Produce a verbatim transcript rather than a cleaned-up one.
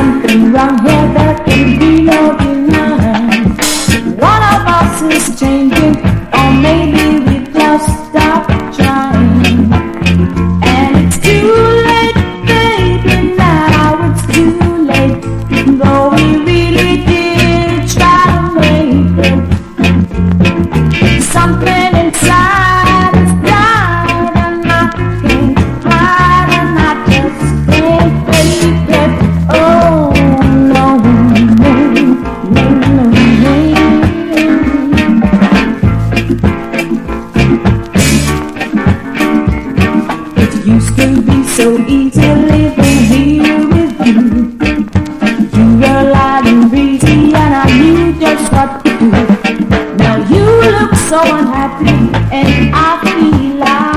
something wrong here, there can be no denying. One of us is changing, or maybe we've just stopped trying. And it's too late, baby, now it's too late. Though we really did try to make it. Something inside is dying, and I can't hide, and I just can't fake it. Oh no, no, no, no, no. It used to be so easy living here with you. You were light and breezy, and I knew just what to do. Now you look so unhappy, and I feel like